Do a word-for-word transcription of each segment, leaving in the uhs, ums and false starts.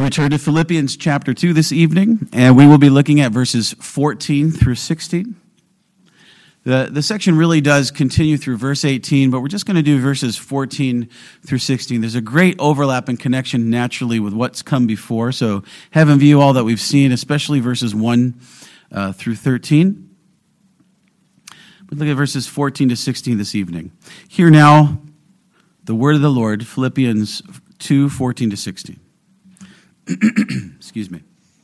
return to Philippians chapter two this evening, and we will be looking at verses fourteen through sixteen. The, the section really does continue through verse eighteen, but we're just going to do verses fourteen through sixteen. There's a great overlap and connection naturally with what's come before, so have in view all that we've seen, especially verses one uh, through thirteen. We'll look at verses fourteen to sixteen this evening. Hear now the word of the Lord, Philippians two, fourteen to sixteen. Excuse me.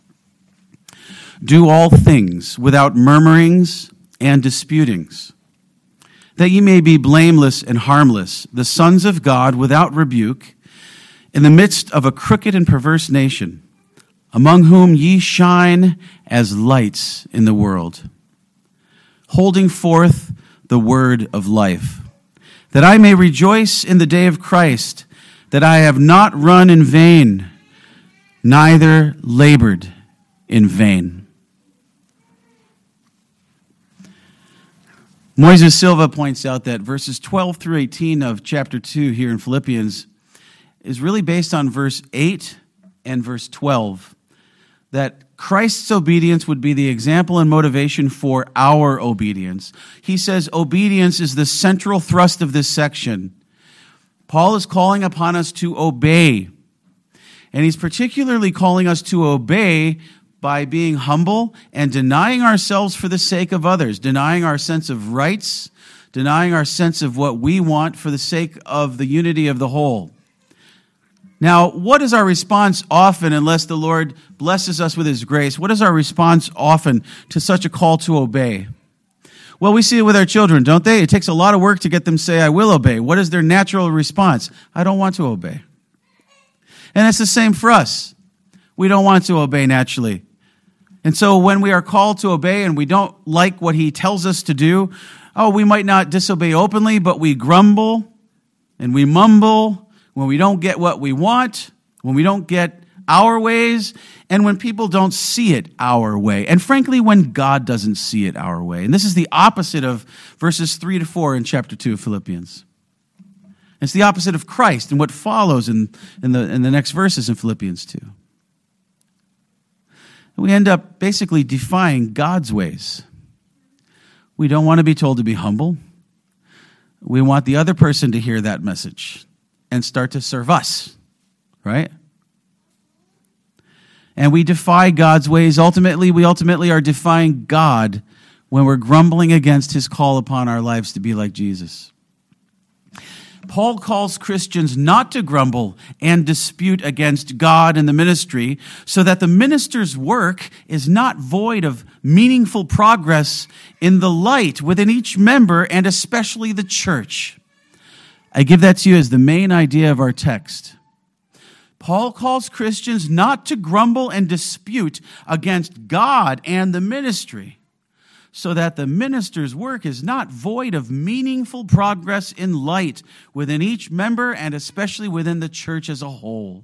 Do all things without murmurings and disputings, that ye may be blameless and harmless, the sons of God without rebuke, in the midst of a crooked and perverse nation, among whom ye shine as lights in the world, holding forth the word of life, that I may rejoice in the day of Christ, that I have not run in vain, neither labored in vain. Moises Silva points out that verses twelve through eighteen of chapter two here in Philippians is really based on verse eight and verse twelve, that Christ's obedience would be the example and motivation for our obedience. He says obedience is the central thrust of this section. Paul is calling upon us to obey. And he's particularly calling us to obey by being humble and denying ourselves for the sake of others, denying our sense of rights, denying our sense of what we want for the sake of the unity of the whole. Now, what is our response often, unless the Lord blesses us with his grace? What is our response often to such a call to obey? Well, we see it with our children, don't they? It takes a lot of work to get them to say, I will obey. What is their natural response? I don't want to obey. And it's the same for us. We don't want to obey naturally. And so when we are called to obey and we don't like what he tells us to do, oh, we might not disobey openly, but we grumble and we mumble when we don't get what we want, when we don't get our ways, and when people don't see it our way. And frankly, when God doesn't see it our way. And this is the opposite of verses three to four in chapter two of Philippians. It's the opposite of Christ and what follows in, in, the, in the next verses in Philippians two. And we end up basically defying God's ways. We don't want to be told to be humble. We want the other person to hear that message and start to serve us, right? And we defy God's ways. Ultimately, we ultimately are defying God when we're grumbling against his call upon our lives to be like Jesus. Paul calls Christians not to grumble and dispute against God and the ministry, so that the minister's work is not void of meaningful progress in the light within each member and especially the church. I give that to you as the main idea of our text. Paul calls Christians not to grumble and dispute against God and the ministry, so that the minister's work is not void of meaningful progress in light within each member and especially within the church as a whole.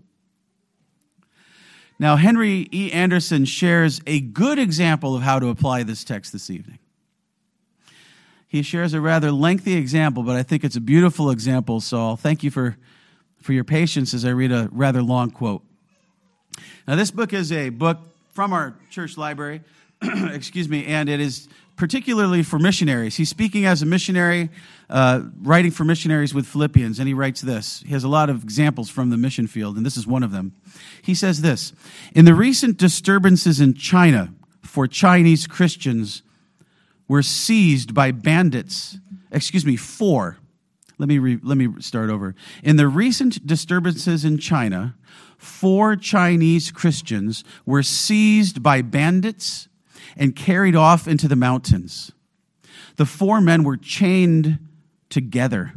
Now, Henry E. Anderson shares a good example of how to apply this text this evening. He shares a rather lengthy example, but I think it's a beautiful example, so I'll thank you for, for your patience as I read a rather long quote. Now, this book is a book from our church library, excuse me, and it is particularly for missionaries. He's speaking as a missionary, uh, writing for missionaries with Philippians, and he writes this. He has a lot of examples from the mission field, and this is one of them. He says this: in the recent disturbances in China, for Chinese Christians were seized by bandits, excuse me, four. Let me re, let me start over. In the recent disturbances in China, four Chinese Christians were seized by bandits and carried off into the mountains. The four men were chained together.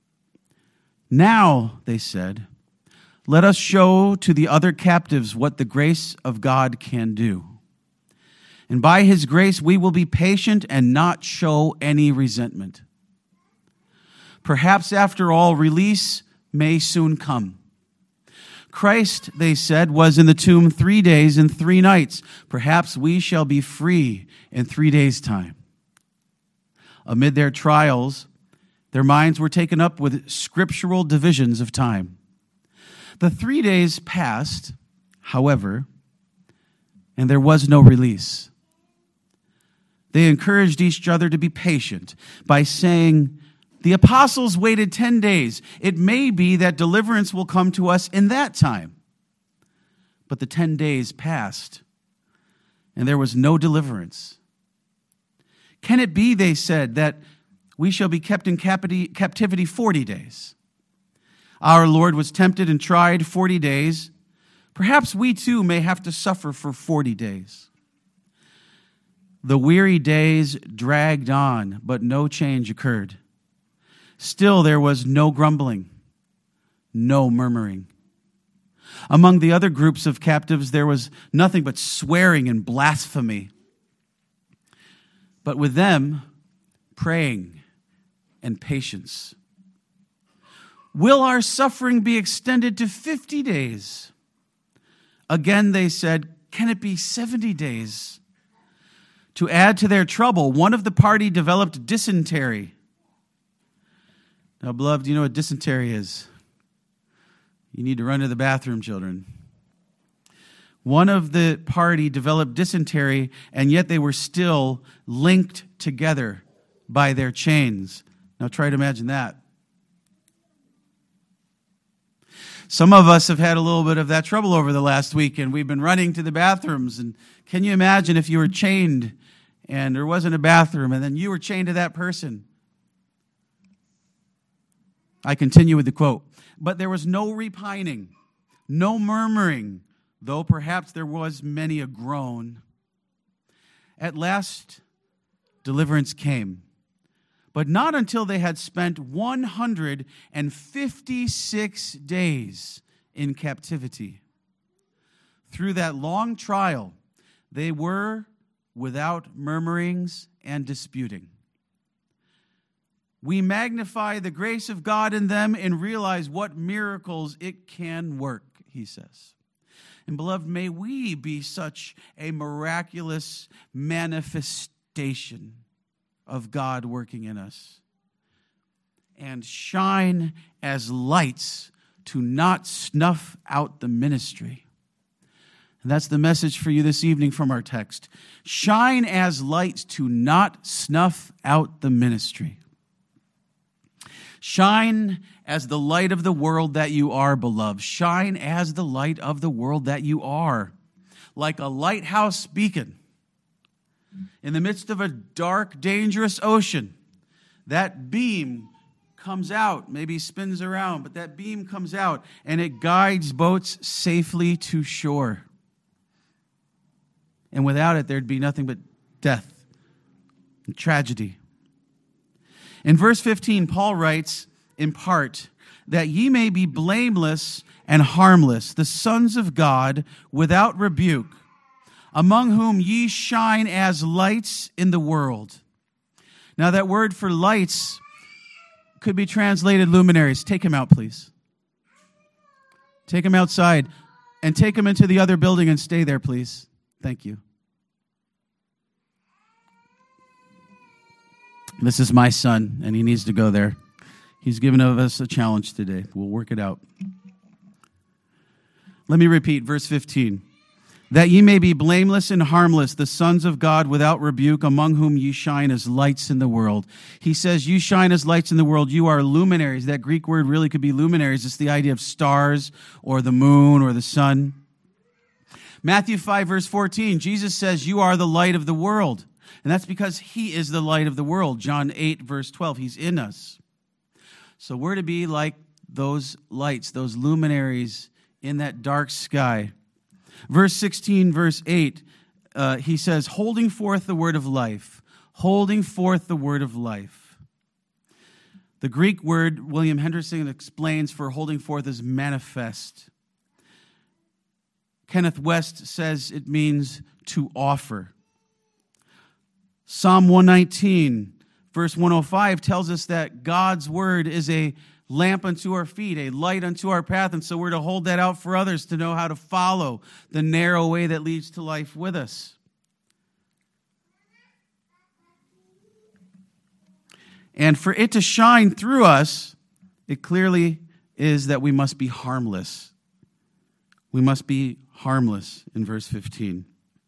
Now, they said, let us show to the other captives what the grace of God can do. And by his grace, we will be patient and not show any resentment. Perhaps, after all, release may soon come. Christ, they said, was in the tomb three days and three nights. Perhaps we shall be free in three days' time. Amid their trials, their minds were taken up with scriptural divisions of time. The three days passed. however, and there was no release. They encouraged each other to be patient by saying, "The apostles waited ten days. It may be that deliverance will come to us in that time." But the ten days passed, and there was no deliverance. "Can it be," they said, "that we shall be kept in captivity forty days? Our Lord was tempted and tried forty days. Perhaps we too may have to suffer for forty days." The weary days dragged on, but no change occurred. Still there was no grumbling, no murmuring. Among the other groups of captives, there was nothing but swearing and blasphemy. But with them, praying and patience. "Will our suffering be extended to fifty days? Again, they said, "Can it be seventy days? To add to their trouble, one of the party developed dysentery. Now, beloved, do you know what dysentery is? You need to run to the bathroom, children. One of the party developed dysentery, and yet they were still linked together by their chains. Now, try to imagine that. Some of us have had a little bit of that trouble over the last week, and we've been running to the bathrooms. And can you imagine if you were chained and there wasn't a bathroom, and then you were chained to that person? I continue with the quote. "But there was no repining, no murmuring, though perhaps there was many a groan. At last, deliverance came, but not until they had spent one hundred fifty-six days in captivity. Through that long trial, they were without murmurings and disputing. We magnify the grace of God in them and realize what miracles it can work," he says. And beloved, may we be such a miraculous manifestation of God working in us, and shine as lights to not snuff out the ministry. And that's the message for you this evening from our text. Shine as lights to not snuff out the ministry. Shine as the light of the world that you are, beloved. Shine as the light of the world that you are. Like a lighthouse beacon in the midst of a dark, dangerous ocean. That beam comes out, maybe spins around, but that beam comes out and it guides boats safely to shore. And without it, there'd be nothing but death and tragedy. In verse fifteen, Paul writes, in part, that ye may be blameless and harmless, the sons of God, without rebuke, among whom ye shine as lights in the world. Now that word for lights could be translated luminaries. Take him out, please. Take him outside and take him into the other building and stay there, please. Thank you. This is my son, and he needs to go there. He's given us a challenge today. We'll work it out. Let me repeat, verse fifteen. That ye may be blameless and harmless, the sons of God without rebuke, among whom ye shine as lights in the world. He says, you shine as lights in the world. You are luminaries. That Greek word really could be luminaries. It's the idea of stars or the moon or the sun. Matthew five, verse fourteen, Jesus says, you are the light of the world. And that's because he is the light of the world. John eight, verse twelve, he's in us. So we're to be like those lights, those luminaries in that dark sky. Verse sixteen, verse eight, uh, he says, holding forth the word of life. Holding forth the word of life. The Greek word, William Henderson explains, for holding forth is manifest. Kenneth West says it means to offer. Psalm one nineteen, verse one oh five tells us that God's word is a lamp unto our feet, a light unto our path, and so we're to hold that out for others to know how to follow the narrow way that leads to life with us. And for it to shine through us, it clearly is that we must be harmless. We must be harmless in verse fifteen.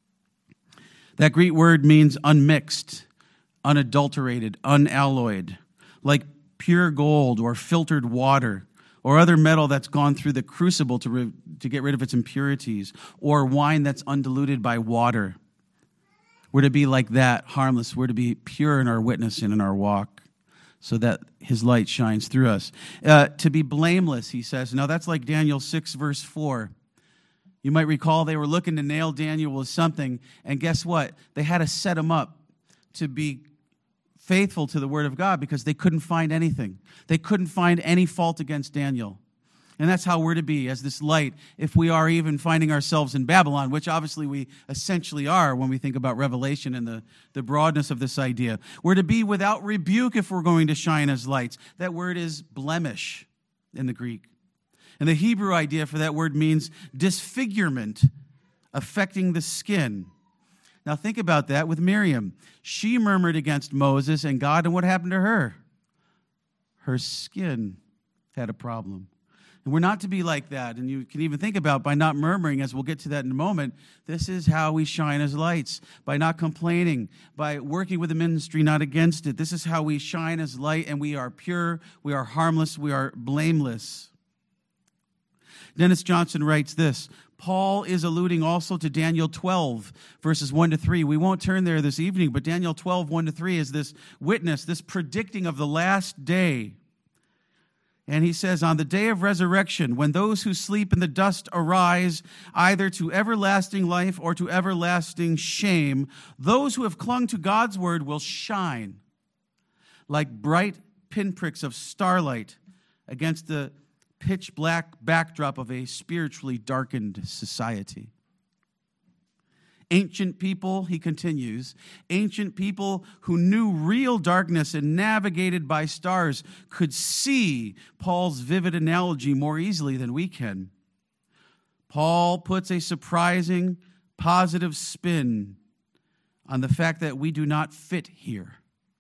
That Greek word means unmixed, unadulterated, unalloyed, like pure gold or filtered water or other metal that's gone through the crucible to, re- to get rid of its impurities, or wine that's undiluted by water. We're to be like that, harmless. We're to be pure in our witness and in our walk so that his light shines through us. Uh, to be blameless, he says. Now that's like Daniel six, verse four. You might recall they were looking to nail Daniel with something, and guess what? They had to set him up to be faithful to the word of God because they couldn't find anything. They couldn't find any fault against Daniel. And that's how we're to be as this light if we are even finding ourselves in Babylon, which obviously we essentially are when we think about Revelation and the, the broadness of this idea. We're to be without rebuke if we're going to shine as lights. That word is blemish in the Greek. And the Hebrew idea for that word means disfigurement affecting the skin. Now think about that with Miriam. She murmured against Moses and God, and what happened to her? Her skin had a problem. And we're not to be like that. And you can even think about by not murmuring, as we'll get to that in a moment, this is how we shine as lights. By not complaining, by working with the ministry, not against it. This is how we shine as light, and we are pure, we are harmless, we are blameless. Dennis Johnson writes this. Paul is alluding also to Daniel twelve, verses one to three. We won't turn there this evening, but Daniel twelve, one to three is this witness, this predicting of the last day. And he says, on the day of resurrection, when those who sleep in the dust arise, either to everlasting life or to everlasting shame, those who have clung to God's word will shine like bright pinpricks of starlight against the pitch black backdrop of a spiritually darkened society. Ancient people, he continues, ancient people who knew real darkness and navigated by stars could see Paul's vivid analogy more easily than we can. Paul puts a surprising, positive spin on the fact that we do not fit here.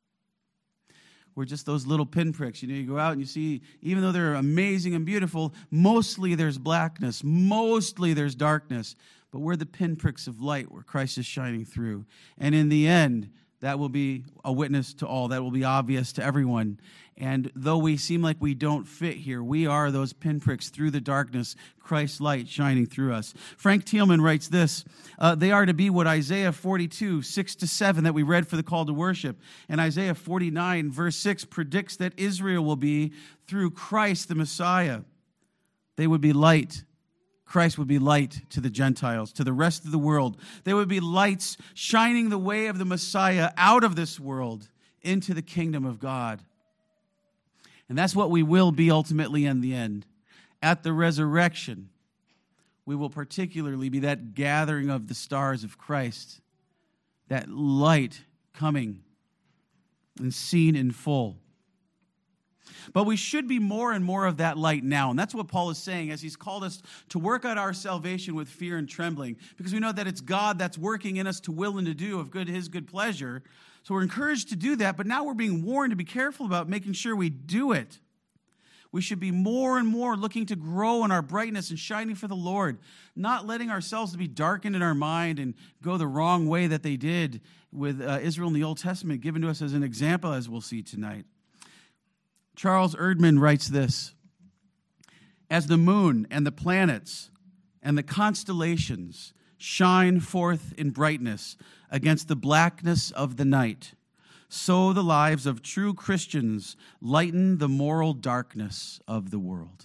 We're just those little pinpricks. You know, you go out and you see, even though they're amazing and beautiful, mostly there's blackness, mostly there's darkness. But we're the pinpricks of light where Christ is shining through. And in the end, that will be a witness to all. That will be obvious to everyone. And though we seem like we don't fit here, we are those pinpricks through the darkness, Christ's light shining through us. Frank Thielman writes this, uh, they are to be what Isaiah forty-two, six to seven that we read for the call to worship. And Isaiah forty-nine, verse six predicts that Israel will be through Christ the Messiah. They would be light. Christ would be light to the Gentiles, to the rest of the world. They would be lights shining the way of the Messiah out of this world into the kingdom of God. And that's what we will be ultimately in the end. At the resurrection, we will particularly be that gathering of the stars of Christ, that light coming and seen in full. But we should be more and more of that light now. And that's what Paul is saying as he's called us to work out our salvation with fear and trembling. Because we know that it's God that's working in us to will and to do of good his good pleasure. So we're encouraged to do that. But now we're being warned to be careful about making sure we do it. We should be more and more looking to grow in our brightness and shining for the Lord. Not letting ourselves be darkened in our mind and go the wrong way that they did with uh, Israel in the Old Testament, given to us as an example, as we'll see tonight. Charles Erdman writes this, as the moon and the planets and the constellations shine forth in brightness against the blackness of the night, so the lives of true Christians lighten the moral darkness of the world.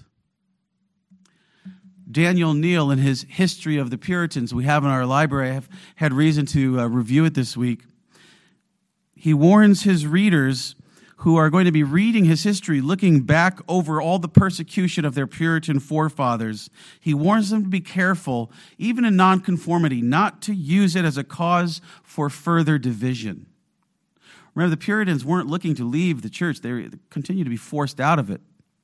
Daniel Neal, in his History of the Puritans we have in our library, I have had reason to uh, review it this week. He warns his readers who are going to be reading his history, looking back over all the persecution of their Puritan forefathers. He warns them to be careful, even in nonconformity, not to use it as a cause for further division. Remember, the Puritans weren't looking to leave the church. They continued to be forced out of it.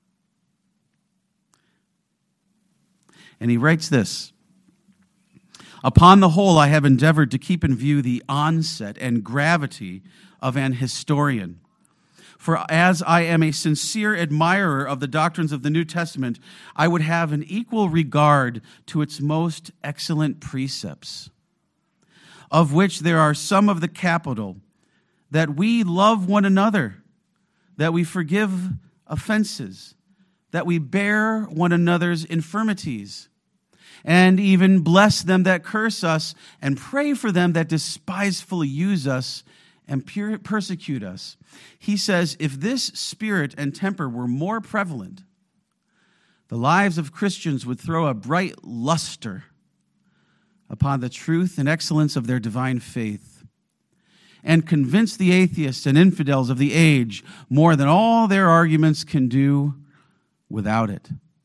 And he writes this, upon the whole, I have endeavored to keep in view the onset and gravity of an historian. For as I am a sincere admirer of the doctrines of the New Testament, I would have an equal regard to its most excellent precepts, of which there are some of the capital, that we love one another, that we forgive offenses, that we bear one another's infirmities, and even bless them that curse us, and pray for them that despisefully use us and persecute us. He says, if this spirit and temper were more prevalent, the lives of Christians would throw a bright luster upon the truth and excellence of their divine faith, and convince the atheists and infidels of the age more than all their arguments can do without it.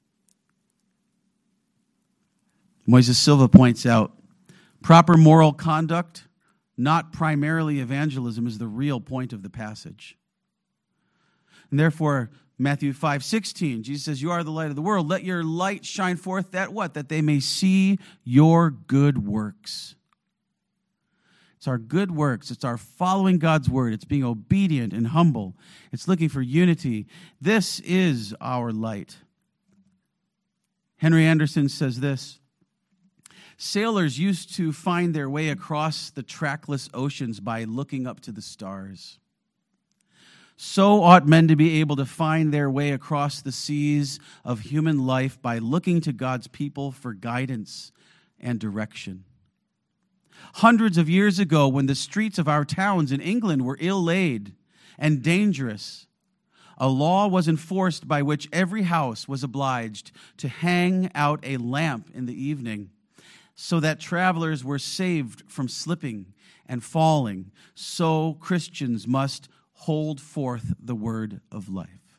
Moises Silva points out, proper moral conduct, not primarily evangelism, is the real point of the passage. And therefore, Matthew five sixteen, Jesus says, you are the light of the world. Let your light shine forth that what? That they may see your good works. It's our good works. It's our following God's word. It's being obedient and humble. It's looking for unity. This is our light. Henry Anderson says this, sailors used to find their way across the trackless oceans by looking up to the stars. So ought men to be able to find their way across the seas of human life by looking to God's people for guidance and direction. Hundreds of years ago, when the streets of our towns in England were ill-laid and dangerous, a law was enforced by which every house was obliged to hang out a lamp in the evening, so that travelers were saved from slipping and falling. So Christians must hold forth the word of life.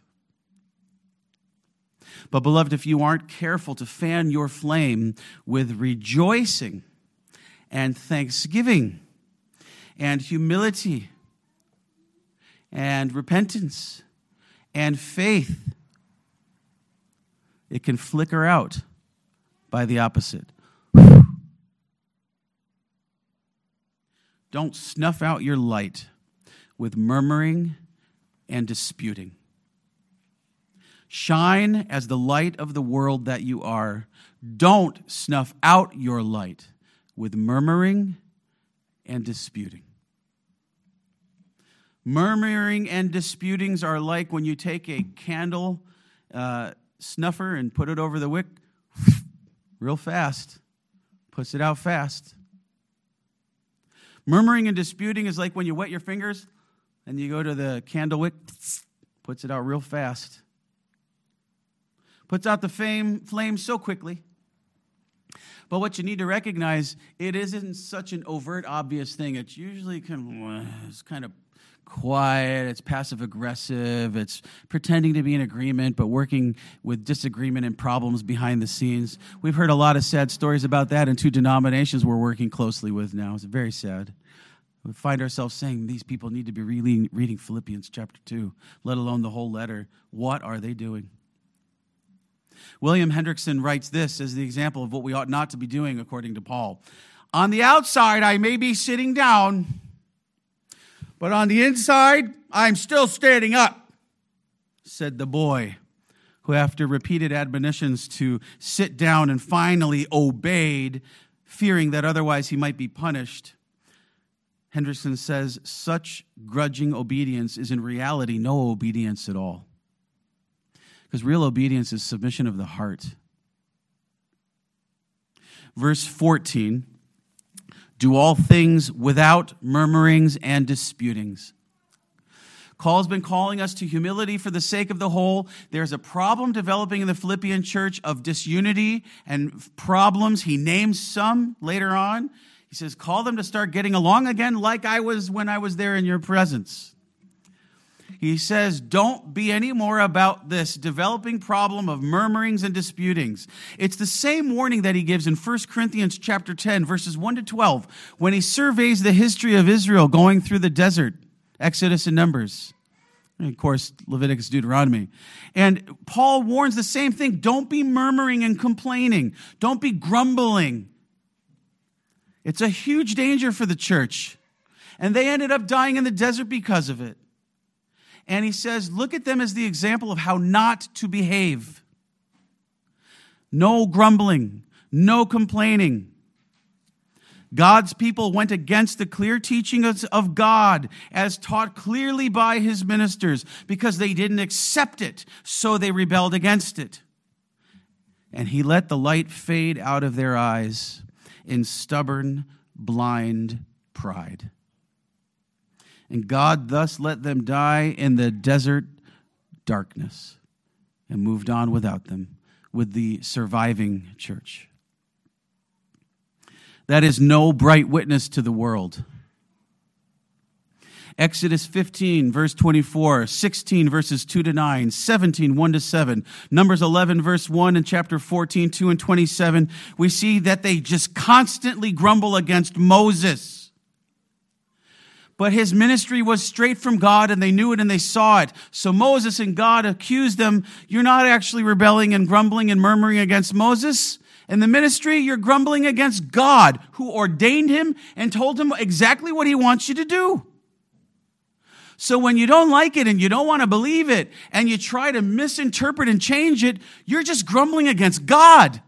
But beloved, if you aren't careful to fan your flame with rejoicing and thanksgiving and humility and repentance and faith, it can flicker out by the opposite. Don't snuff out your light with murmuring and disputing. Shine as the light of the world that you are. Don't snuff out your light with murmuring and disputing. Murmuring and disputings are like when you take a candle uh, snuffer and put it over the wick real fast, puts it out fast. Murmuring and disputing is like when you wet your fingers and you go to the candle wick, puts it out real fast. Puts out the flame, flame so quickly. But what you need to recognize, it isn't such an overt, obvious thing. It's usually kind of, it's kind of quiet, it's passive-aggressive, it's pretending to be in agreement, but working with disagreement and problems behind the scenes. We've heard a lot of sad stories about that in two denominations we're working closely with now. It's very sad. We find ourselves saying these people need to be reading, reading Philippians chapter two, let alone the whole letter. What are they doing? William Hendrickson writes this as the example of what we ought not to be doing according to Paul. On the outside, I may be sitting down, but on the inside, I'm still standing up, said the boy, who after repeated admonitions to sit down and finally obeyed, fearing that otherwise he might be punished. Hendrickson says, such grudging obedience is in reality no obedience at all. Because real obedience is submission of the heart. Verse fourteen, do all things without murmurings and disputings. Paul's been calling us to humility for the sake of the whole. There's a problem developing in the Philippian church of disunity and problems. He names some later on. He says, call them to start getting along again like I was when I was there in your presence. He says, don't be any more about this developing problem of murmurings and disputings. It's the same warning that he gives in First Corinthians chapter ten, verses one to twelve, when he surveys the history of Israel going through the desert, Exodus and Numbers, and of course, Leviticus, Deuteronomy. And Paul warns the same thing. Don't be murmuring and complaining. Don't be grumbling. It's a huge danger for the church. And they ended up dying in the desert because of it. And he says, look at them as the example of how not to behave. No grumbling, no complaining. God's people went against the clear teachings of God as taught clearly by his ministers because they didn't accept it, so they rebelled against it. And he let the light fade out of their eyes in stubborn, blind pride. And God thus let them die in the desert darkness and moved on without them with the surviving church. That is no bright witness to the world. Exodus fifteen, verse twenty-four, sixteen, verses two to nine, seventeen, one to seven, Numbers eleven, verse one, and chapter fourteen, two and twenty-seven, we see that they just constantly grumble against Moses. But his ministry was straight from God, and they knew it and they saw it. So Moses and God accused them, you're not actually rebelling and grumbling and murmuring against Moses. In the ministry, you're grumbling against God, who ordained him and told him exactly what he wants you to do. So when you don't like it and you don't want to believe it and you try to misinterpret and change it, you're just grumbling against God.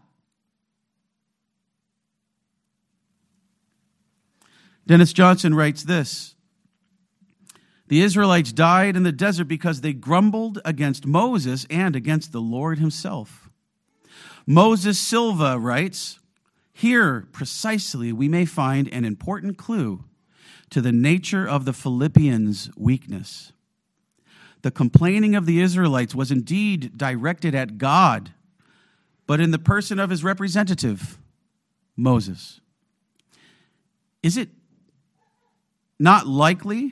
Dennis Johnson writes this: the Israelites died in the desert because they grumbled against Moses and against the Lord himself. Moses Silva writes, here precisely we may find an important clue to the nature of the Philippians' weakness. The complaining of the Israelites was indeed directed at God, but in the person of his representative, Moses. Is it not likely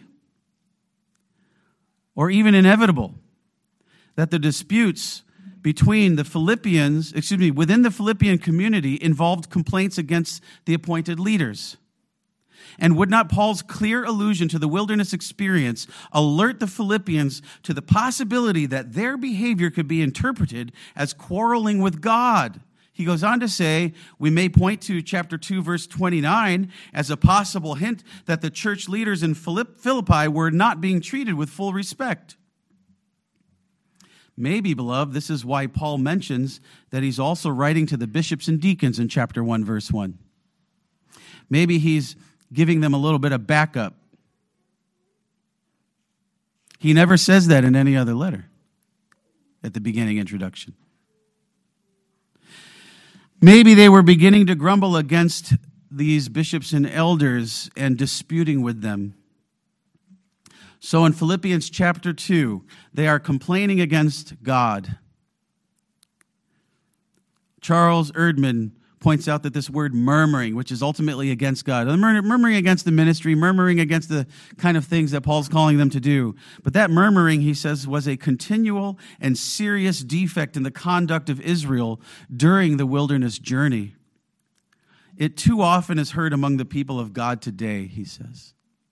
or even inevitable that the disputes between the Philippians, excuse me, within the Philippian community involved complaints against the appointed leaders? And would not Paul's clear allusion to the wilderness experience alert the Philippians to the possibility that their behavior could be interpreted as quarreling with God? He goes on to say, we may point to chapter two, verse twenty-nine as a possible hint that the church leaders in Philippi were not being treated with full respect. Maybe, beloved, this is why Paul mentions that he's also writing to the bishops and deacons in chapter one, verse one. Maybe he's giving them a little bit of backup. He never says that in any other letter at the beginning introduction. Maybe they were beginning to grumble against these bishops and elders and disputing with them. So in Philippians chapter two, they are complaining against God. Charles Erdman points out that this word murmuring, which is ultimately against God, murmuring against the ministry, murmuring against the kind of things that Paul's calling them to do. But that murmuring, he says, was a continual and serious defect in the conduct of Israel during the wilderness journey. It too often is heard among the people of God today, he says.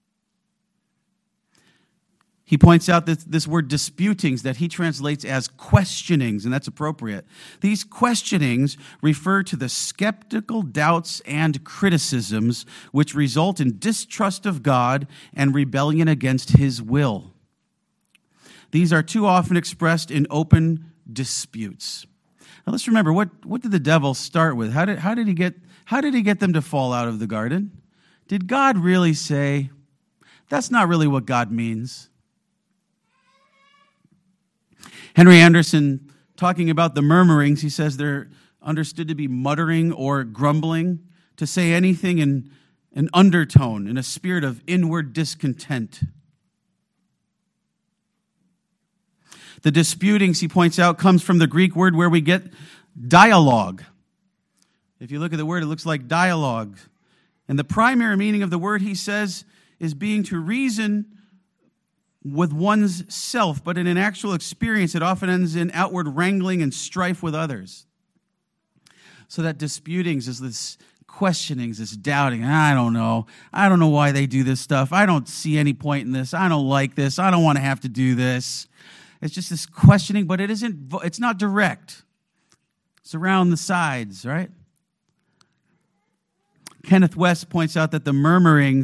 He points out that this word disputings that he translates as questionings, and that's appropriate. These questionings refer to the skeptical doubts and criticisms which result in distrust of God and rebellion against his will. These are too often expressed in open disputes. Now let's remember, what, what did the devil start with? How did, how did he get, how did he get them to fall out of the garden? Did God really say? That's not really what God means. Henry Anderson, talking about the murmurings, he says they're understood to be muttering or grumbling, to say anything in an undertone, in a spirit of inward discontent. The disputings, he points out, comes from the Greek word where we get dialogue. If you look at the word, it looks like dialogue. And the primary meaning of the word, he says, is being to reason with one's self, but in an actual experience, it often ends in outward wrangling and strife with others. So that disputings is this questionings, this doubting. I don't know. I don't know why they do this stuff. I don't see any point in this. I don't like this. I don't want to have to do this. It's just this questioning, but it isn't, it's not direct. It's around the sides, right? Kenneth West points out that the murmurings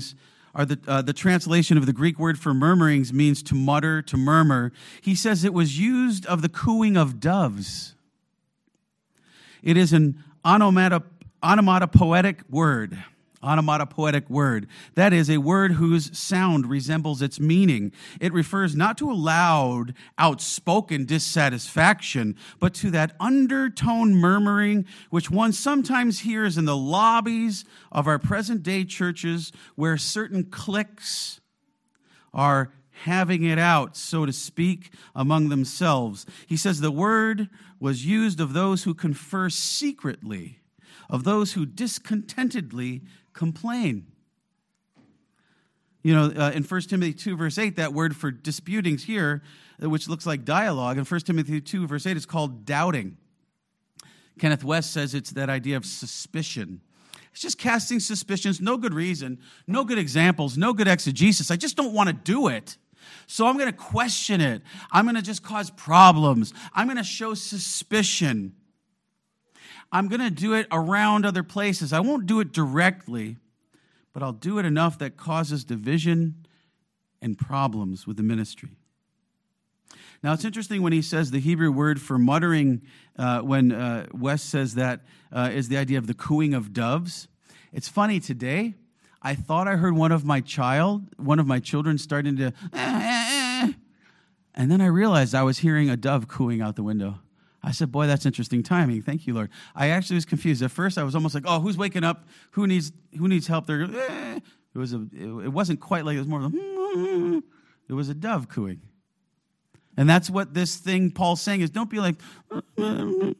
or the, uh, the translation of the Greek word for murmurings means to mutter, to murmur. He says it was used of the cooing of doves. It is an onomatopoetic onomatopoetic word. Onomatopoetic word. That is a word whose sound resembles its meaning. It refers not to a loud, outspoken dissatisfaction, but to that undertone murmuring which one sometimes hears in the lobbies of our present-day churches where certain cliques are having it out, so to speak, among themselves. He says the word was used of those who confer secretly, of those who discontentedly complain. You know, uh, in First Timothy two, verse eight, that word for disputings here, which looks like dialogue, in First Timothy two, verse eight, is called doubting. Kenneth West says it's that idea of suspicion. It's just casting suspicions, no good reason, no good examples, no good exegesis. I just don't want to do it. So I'm going to question it. I'm going to just cause problems. I'm going to show suspicion. I'm going to do it around other places. I won't do it directly, but I'll do it enough that causes division and problems with the ministry. Now, it's interesting when he says the Hebrew word for muttering, uh, when uh, West says that, uh, is the idea of the cooing of doves. It's funny, today, I thought I heard one of my child, one of my children starting to, eh, eh, eh. And then I realized I was hearing a dove cooing out the window. I said, boy, that's interesting timing. Thank you, Lord. I actually was confused. At first, I was almost like, oh, who's waking up? Who needs who needs help? There, eh. It was a. It wasn't quite like it was more of a. It was a dove cooing, and that's what this thing Paul's saying is. Don't be like. Don't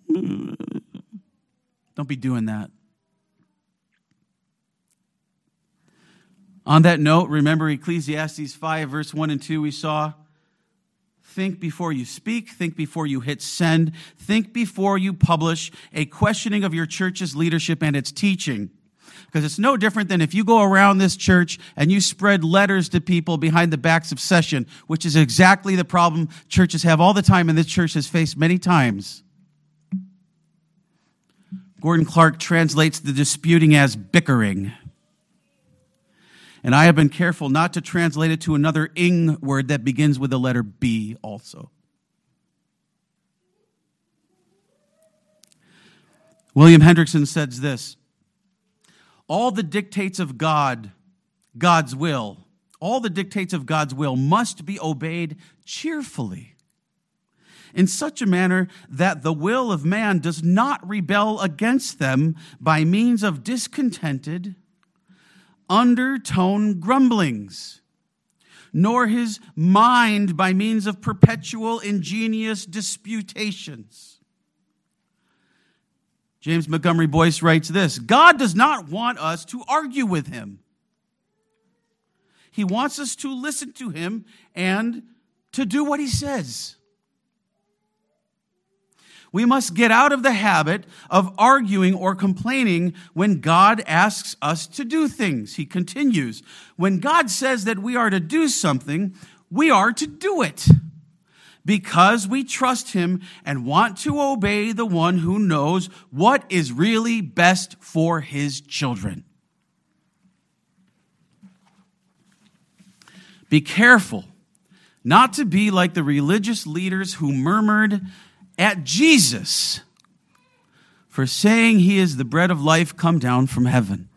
be doing that. On that note, remember Ecclesiastes five, verse one and two. We saw. Think before you speak. Think before you hit send. Think before you publish a questioning of your church's leadership and its teaching. Because it's no different than if you go around this church and you spread letters to people behind the backs of session, which is exactly the problem churches have all the time and this church has faced many times. Gordon Clark translates the disputing as bickering. And I have been careful not to translate it to another ing word that begins with the letter B also. William Hendrickson says this: all the dictates of God, God's will, all the dictates of God's will must be obeyed cheerfully, in such a manner that the will of man does not rebel against them by means of discontented, undertone grumblings, nor his mind by means of perpetual ingenious disputations. James Montgomery Boyce writes this: God does not want us to argue with him. He wants us to listen to him and to do what he says. We must get out of the habit of arguing or complaining when God asks us to do things. He continues, when God says that we are to do something, we are to do it because we trust him and want to obey the one who knows what is really best for his children. Be careful not to be like the religious leaders who murmured at Jesus for saying he is the bread of life come down from heaven.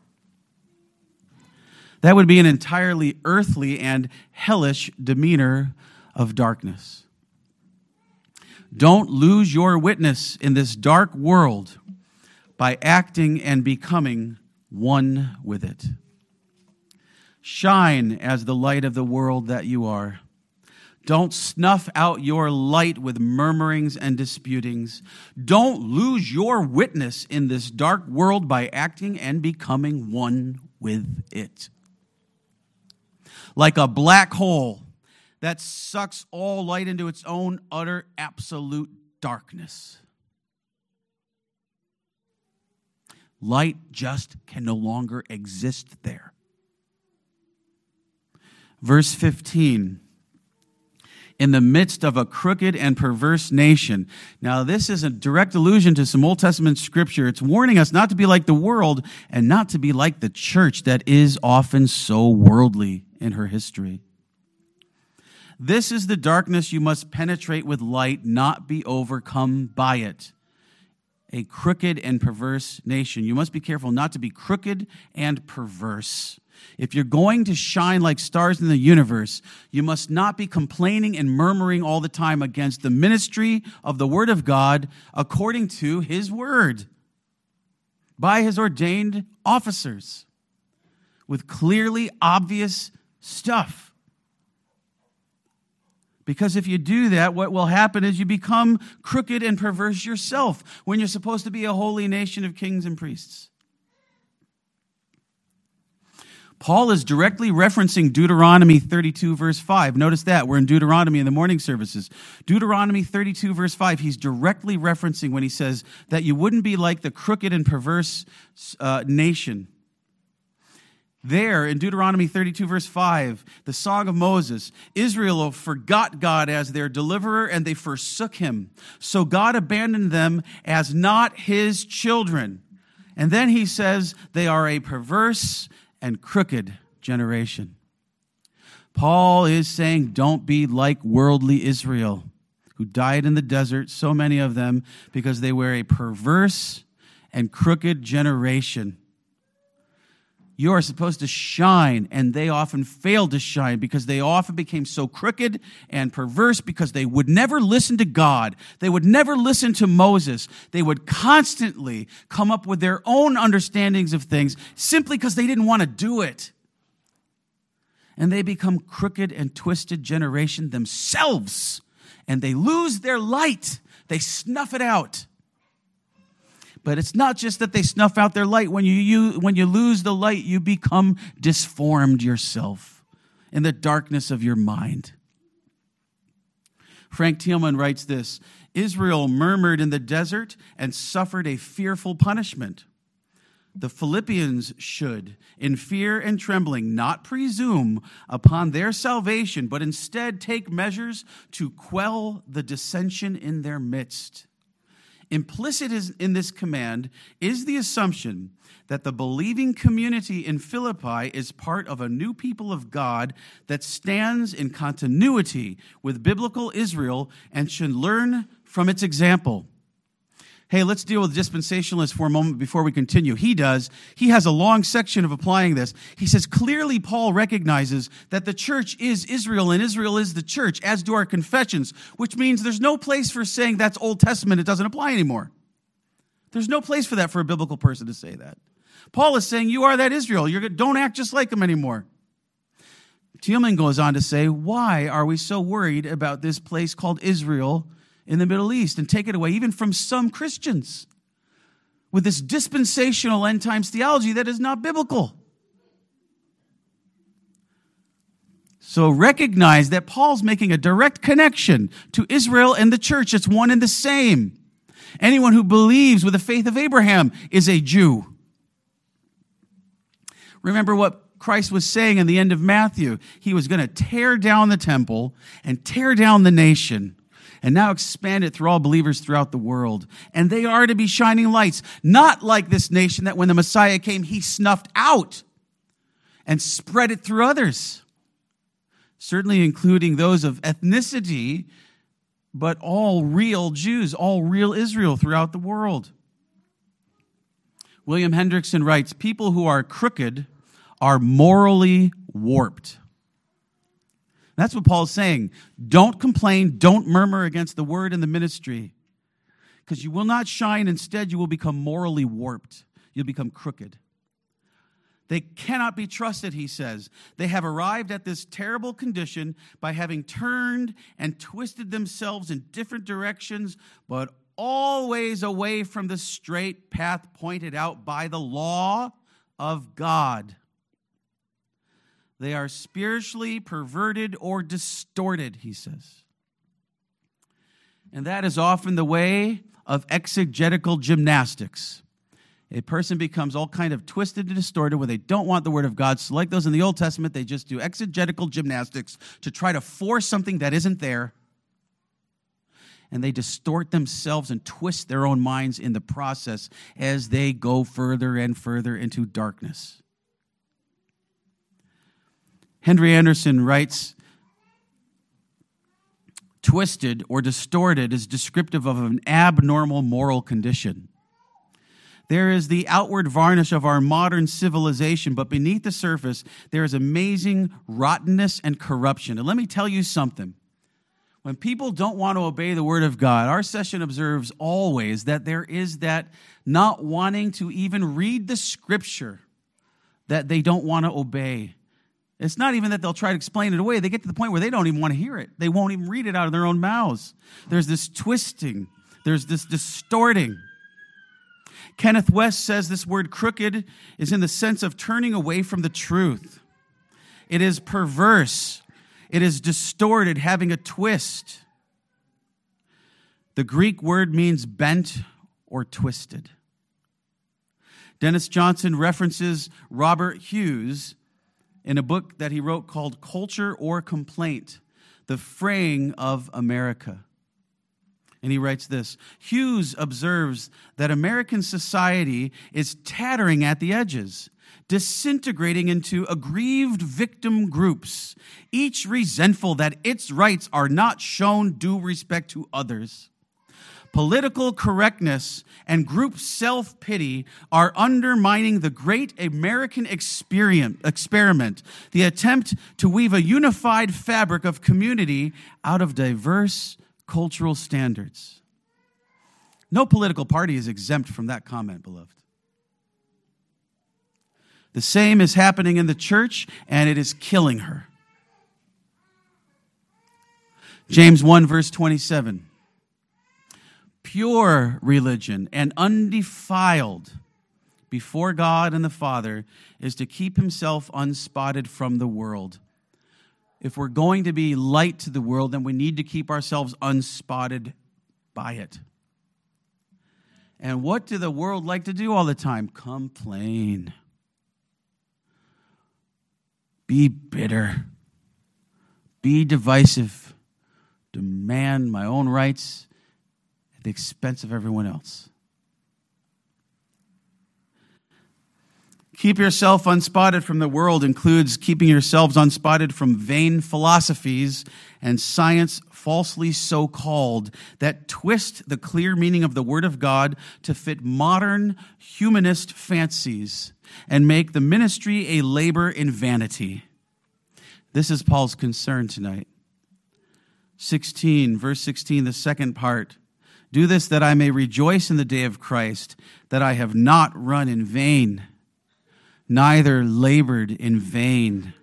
That would be an entirely earthly and hellish demeanor of darkness. Don't lose your witness in this dark world by acting and becoming one with it. Shine as the light of the world that you are. Don't snuff out your light with murmurings and disputings. Don't lose your witness in this dark world by acting and becoming one with it. Like a black hole that sucks all light into its own utter absolute darkness. Light just can no longer exist there. Verse fifteen. in the midst of a crooked and perverse nation. Now, this is a direct allusion to some Old Testament scripture. It's warning us not to be like the world and not to be like the church that is often so worldly in her history. This is the darkness you must penetrate with light, not be overcome by it. A crooked and perverse nation. You must be careful not to be crooked and perverse. If you're going to shine like stars in the universe, you must not be complaining and murmuring all the time against the ministry of the Word of God according to His Word by His ordained officers with clearly obvious stuff. Because if you do that, what will happen is you become crooked and perverse yourself when you're supposed to be a holy nation of kings and priests. Paul is directly referencing Deuteronomy thirty-two, verse five. Notice that. We're in Deuteronomy in the morning services. Deuteronomy thirty-two, verse five, he's directly referencing when he says that you wouldn't be like the crooked and perverse uh, nation. There, in Deuteronomy thirty-two, verse five, the Song of Moses, Israel forgot God as their deliverer, and they forsook him. So God abandoned them as not his children. And then he says they are a perverse and crooked generation. Paul is saying, don't be like worldly Israel, who died in the desert, so many of them, because they were a perverse and crooked generation. You are supposed to shine, and they often failed to shine because they often became so crooked and perverse because they would never listen to God. They would never listen to Moses. They would constantly come up with their own understandings of things simply because they didn't want to do it. And they become crooked and twisted generation themselves, and they lose their light. They snuff it out. But it's not just that they snuff out their light. When you, you when you lose the light, you become disformed yourself in the darkness of your mind. Frank Thielman writes this: Israel murmured in the desert and suffered a fearful punishment. The Philippians should, in fear and trembling, not presume upon their salvation, but instead take measures to quell the dissension in their midst. Implicit in this command is the assumption that the believing community in Philippi is part of a new people of God that stands in continuity with biblical Israel and should learn from its example. Hey, let's deal with dispensationalists for a moment before we continue. He does. He has a long section of applying this. He says, clearly Paul recognizes that the church is Israel and Israel is the church, as do our confessions, which means there's no place for saying that's Old Testament, it doesn't apply anymore. There's no place for that for a biblical person to say that. Paul is saying you are that Israel. You don't act just like them anymore. Thielman goes on to say, why are we so worried about this place called Israel in the Middle East, and take it away even from some Christians with this dispensational end times theology that is not biblical? So recognize that Paul's making a direct connection to Israel and the church. It's one and the same. Anyone who believes with the faith of Abraham is a Jew. Remember what Christ was saying in the end of Matthew. He was going to tear down the temple and tear down the nation, and now expand it through all believers throughout the world. And they are to be shining lights, not like this nation that when the Messiah came, he snuffed out and spread it through others, certainly including those of ethnicity, but all real Jews, all real Israel throughout the world. William Hendrickson writes, people who are crooked are morally warped. That's what Paul's saying. Don't complain. Don't murmur against the word and the ministry, because you will not shine. Instead, you will become morally warped. You'll become crooked. They cannot be trusted, he says. They have arrived at this terrible condition by having turned and twisted themselves in different directions, but always away from the straight path pointed out by the law of God. They are spiritually perverted or distorted, he says. And that is often the way of exegetical gymnastics. A person becomes all kind of twisted and distorted where they don't want the word of God. So like those in the Old Testament, they just do exegetical gymnastics to try to force something that isn't there. And they distort themselves and twist their own minds in the process as they go further and further into darkness. Henry Anderson writes, twisted or distorted is descriptive of an abnormal moral condition. There is the outward varnish of our modern civilization, but beneath the surface, there is amazing rottenness and corruption. And let me tell you something. When people don't want to obey the word of God, our session observes always that there is that not wanting to even read the scripture that they don't want to obey. It's not even that they'll try to explain it away. They get to the point where they don't even want to hear it. They won't even read it out of their own mouths. There's this twisting. There's this distorting. Kenneth West says this word crooked is in the sense of turning away from the truth. It is perverse. It is distorted, having a twist. The Greek word means bent or twisted. Dennis Johnson references Robert Hughes in a book that he wrote called Culture or Complaint, The Fraying of America. And he writes this, Hughes observes that American society is tattering at the edges, disintegrating into aggrieved victim groups, each resentful that its rights are not shown due respect to others. Political correctness and group self-pity are undermining the great American experiment, the attempt to weave a unified fabric of community out of diverse cultural standards. No political party is exempt from that comment, beloved. The same is happening in the church, and it is killing her. James one, verse twenty-seven. Pure religion and undefiled before God and the Father is to keep himself unspotted from the world. If we're going to be light to the world, then we need to keep ourselves unspotted by it. And what do the world like to do all the time? Complain. Be bitter. Be divisive. Demand my own rights at the expense of everyone else. Keep yourself unspotted from the world includes keeping yourselves unspotted from vain philosophies and science falsely so called that twist the clear meaning of the Word of God to fit modern humanist fancies and make the ministry a labor in vanity. This is Paul's concern tonight. sixteen, verse sixteen, the second part. Do this that I may rejoice in the day of Christ, that I have not run in vain, neither labored in vain.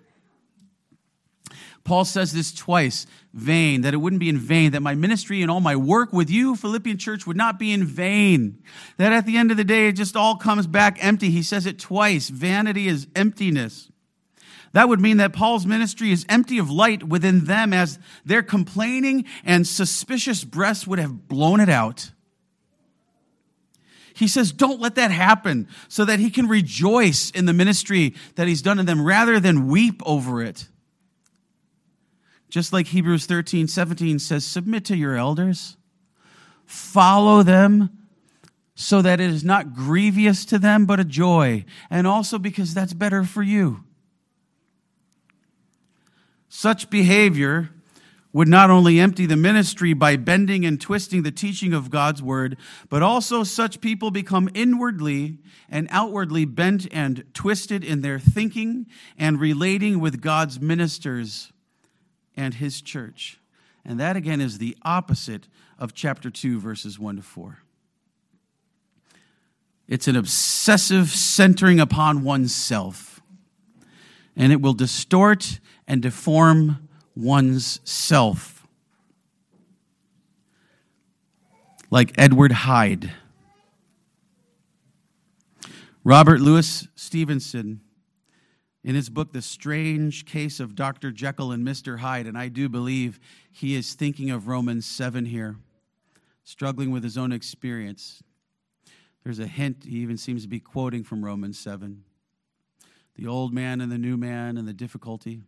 Paul says this twice, vain, that it wouldn't be in vain, that my ministry and all my work with you, Philippian church, would not be in vain. That at the end of the day, it just all comes back empty. He says it twice. Vanity is emptiness. That would mean that Paul's ministry is empty of light within them as their complaining and suspicious breaths would have blown it out. He says, don't let that happen so that he can rejoice in the ministry that he's done in them rather than weep over it. Just like Hebrews thirteen seventeen says, submit to your elders. Follow them so that it is not grievous to them, but a joy. And also because that's better for you. Such behavior would not only empty the ministry by bending and twisting the teaching of God's word, but also such people become inwardly and outwardly bent and twisted in their thinking and relating with God's ministers and his church. And that again is the opposite of chapter two, verses one to four. It's an obsessive centering upon oneself, and it will distort and deform one's self. Like Edward Hyde. Robert Louis Stevenson, in his book, The Strange Case of Doctor Jekyll and Mister Hyde, and I do believe he is thinking of Romans seven here, struggling with his own experience. There's a hint, he even seems to be quoting from Romans seven. The old man and the new man and the difficulty.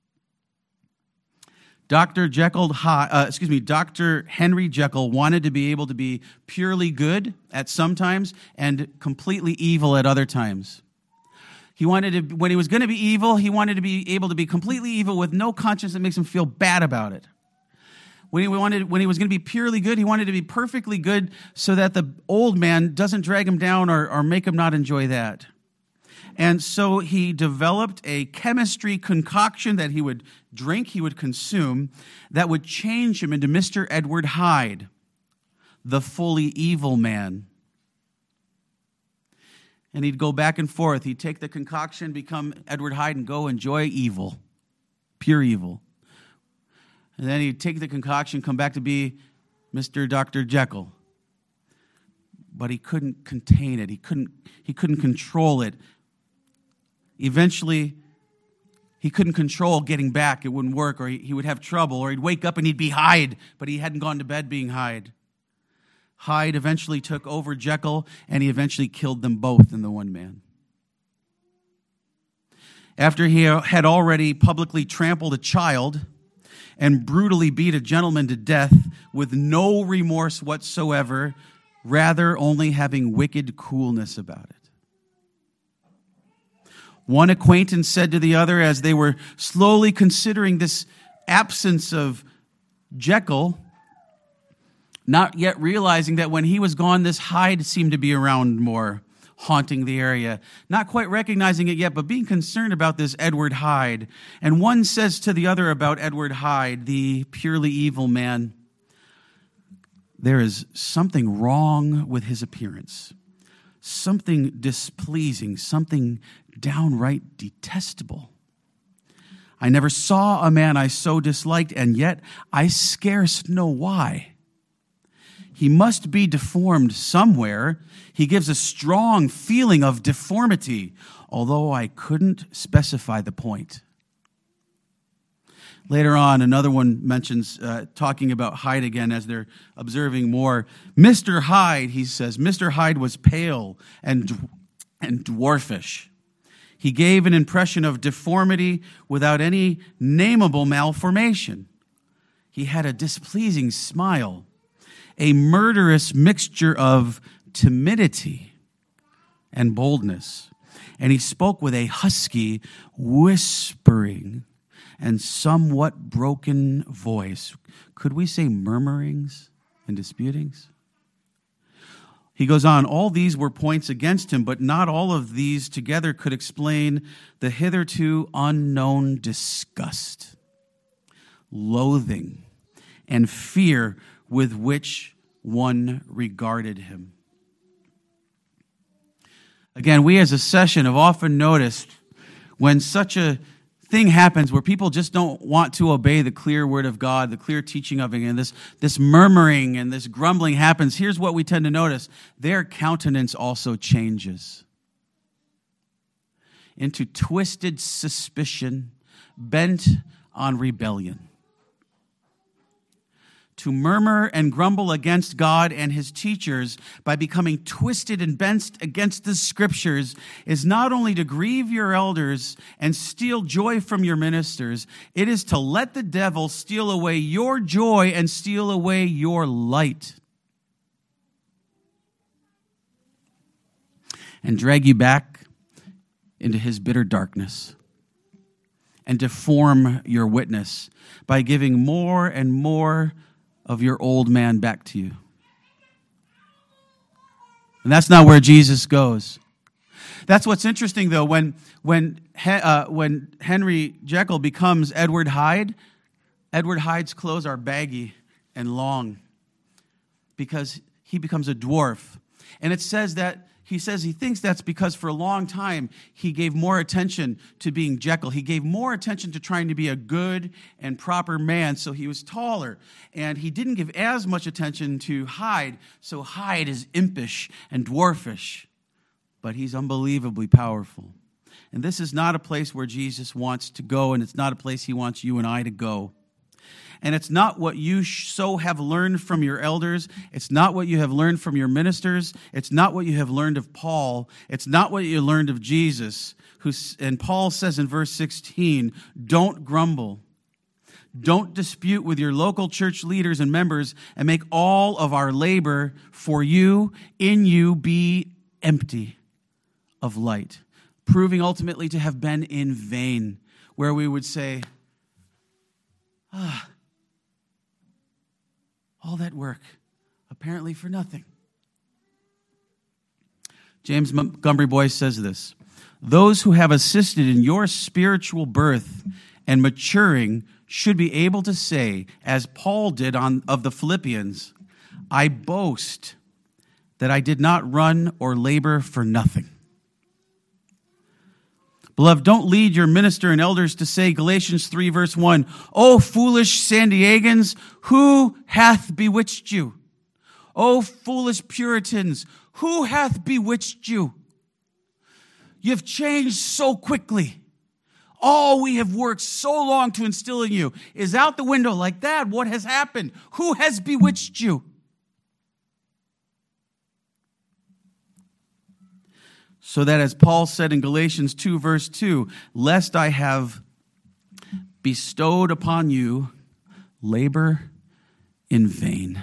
Doctor Jekyll, uh, excuse me, Doctor Henry Jekyll wanted to be able to be purely good at some times and completely evil at other times. He wanted to, when he was going to be evil, he wanted to be able to be completely evil with no conscience that makes him feel bad about it. When he wanted, when he was going to be purely good, he wanted to be perfectly good so that the old man doesn't drag him down or, or make him not enjoy that. And so he developed a chemistry concoction that he would drink, he would consume, that would change him into Mister Edward Hyde, the fully evil man. And he'd go back and forth. He'd take the concoction, become Edward Hyde, and go enjoy evil, pure evil. And then he'd take the concoction, come back to be Mister Doctor Jekyll. But he couldn't contain it. He couldn't, he couldn't control it. Eventually, he couldn't control getting back. It wouldn't work, or he, he would have trouble, or he'd wake up and he'd be Hyde, but he hadn't gone to bed being Hyde. Hyde eventually took over Jekyll, and he eventually killed them both in the one man. After he had already publicly trampled a child and brutally beat a gentleman to death with no remorse whatsoever, rather only having wicked coolness about it. One acquaintance said to the other as they were slowly considering this absence of Jekyll, not yet realizing that when he was gone, this Hyde seemed to be around more, haunting the area. Not quite recognizing it yet, but being concerned about this Edward Hyde. And one says to the other about Edward Hyde, the purely evil man, there is something wrong with his appearance, something displeasing, something downright detestable. I never saw a man I so disliked, and yet I scarce know why. He must be deformed somewhere. He gives a strong feeling of deformity, although I couldn't specify the point. Later on, another one mentions, uh, talking about Hyde again as they're observing more. Mister Hyde, he says, Mister Hyde was pale and, and dwarfish. He gave an impression of deformity without any nameable malformation. He had a displeasing smile, a murderous mixture of timidity and boldness. And he spoke with a husky, whispering, and somewhat broken voice. Could we say murmurings and disputings? He goes on, all these were points against him, but not all of these together could explain the hitherto unknown disgust, loathing, and fear with which one regarded him. Again, we as a session have often noticed when such a thing happens where people just don't want to obey the clear word of God, the clear teaching of it, and this, this murmuring and this grumbling happens, here's what we tend to notice. Their countenance also changes into twisted suspicion, bent on rebellion. To murmur and grumble against God and his teachers by becoming twisted and bent against the scriptures is not only to grieve your elders and steal joy from your ministers, it is to let the devil steal away your joy and steal away your light. And drag you back into his bitter darkness and deform your witness by giving more and more of your old man back to you. And that's not where Jesus goes. That's what's interesting, though. When when uh, when Henry Jekyll becomes Edward Hyde, Edward Hyde's clothes are baggy and long because he becomes a dwarf. And it says that he says he thinks that's because for a long time he gave more attention to being Jekyll. He gave more attention to trying to be a good and proper man, so he was taller. And he didn't give as much attention to Hyde, so Hyde is impish and dwarfish. But he's unbelievably powerful. And this is not a place where Jesus wants to go, and it's not a place he wants you and I to go. And it's not what you so have learned from your elders. It's not what you have learned from your ministers. It's not what you have learned of Paul. It's not what you learned of Jesus. Who, and Paul says in verse sixteen, don't grumble. Don't dispute with your local church leaders and members, and make all of our labor for you, in you, be empty of light, proving ultimately to have been in vain, where we would say, ah, all that work, apparently for nothing. James Montgomery Boyce says this, those who have assisted in your spiritual birth and maturing should be able to say, as Paul did on of the Philippians, I boast that I did not run or labor for nothing. Beloved, don't lead your minister and elders to say, Galatians three, verse one, O foolish San Diegans, who hath bewitched you? O foolish Puritans, who hath bewitched you? You've changed so quickly. All we have worked so long to instill in you is out the window like that. What has happened? Who has bewitched you? So that, as Paul said in Galatians two, verse two, lest I have bestowed upon you labor in vain.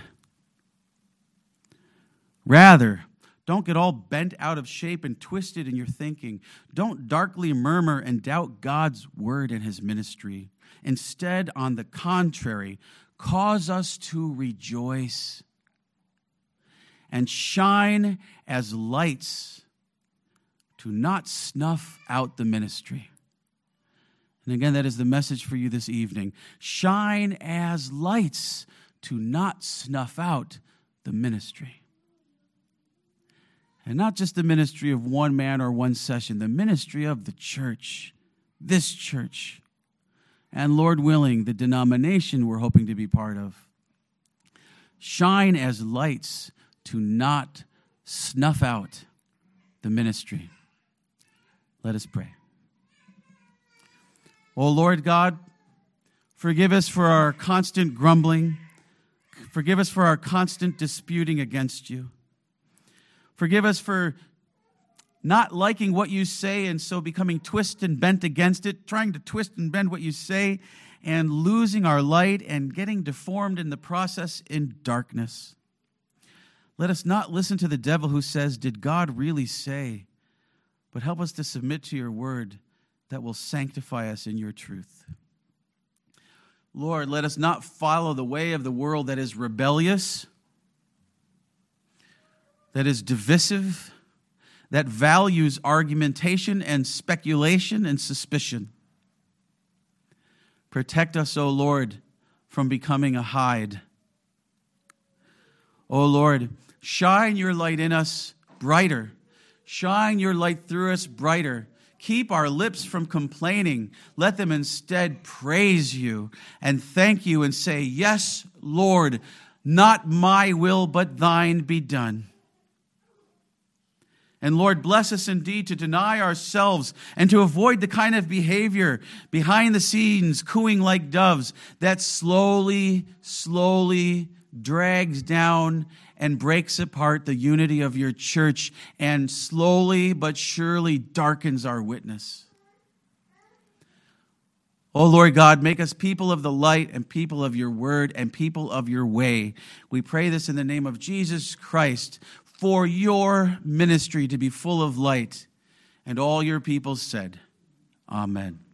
Rather, don't get all bent out of shape and twisted in your thinking. Don't darkly murmur and doubt God's word and his ministry. Instead, on the contrary, cause us to rejoice and shine as lights to not snuff out the ministry. And again, that is the message for you this evening. Shine as lights to not snuff out the ministry. And not just the ministry of one man or one session, the ministry of the church, this church, and Lord willing, the denomination we're hoping to be part of. Shine as lights to not snuff out the ministry. Let us pray. Oh Lord God, forgive us for our constant grumbling. Forgive us for our constant disputing against you. Forgive us for not liking what you say and so becoming twist and bent against it, trying to twist and bend what you say and losing our light and getting deformed in the process in darkness. Let us not listen to the devil who says, did God really say? But help us to submit to your word that will sanctify us in your truth. Lord, let us not follow the way of the world that is rebellious, that is divisive, that values argumentation and speculation and suspicion. Protect us, O Lord, from becoming a Hyde. O Lord, shine your light in us brighter. Shine your light through us brighter. Keep our lips from complaining. Let them instead praise you and thank you and say, yes, Lord, not my will, but thine be done. And Lord, bless us indeed to deny ourselves and to avoid the kind of behavior behind the scenes, cooing like doves, that slowly, slowly drags down and breaks apart the unity of your church and slowly but surely darkens our witness. Oh Lord God, make us people of the light and people of your word and people of your way. We pray this in the name of Jesus Christ for your ministry to be full of light. And all your people said, Amen.